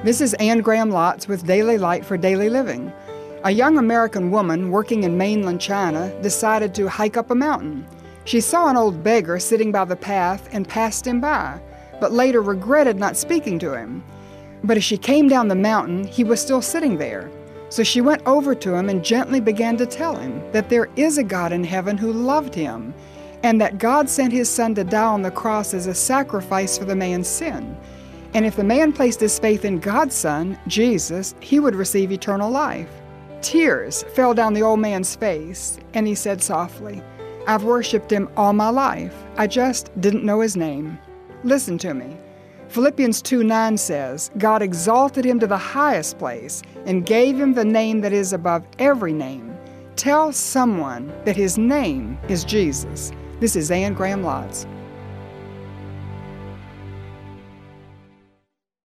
This is Anne Graham Lotz with Daily Light for Daily Living. A young American woman working in mainland China decided to hike up a mountain. She saw an old beggar sitting by the path and passed him by, but later regretted not speaking to him. But as she came down the mountain, he was still sitting there. So she went over to him and gently began to tell him that there is a God in heaven who loved him, and that God sent his son to die on the cross as a sacrifice for the man's sin. And if the man placed his faith in God's Son, Jesus, he would receive eternal life. Tears fell down the old man's face, and he said softly, "I've worshiped him all my life. I just didn't know his name." Listen to me. Philippians 2:9 says, God exalted him to the highest place and gave him the name that is above every name. Tell someone that his name is Jesus. This is Anne Graham Lotz.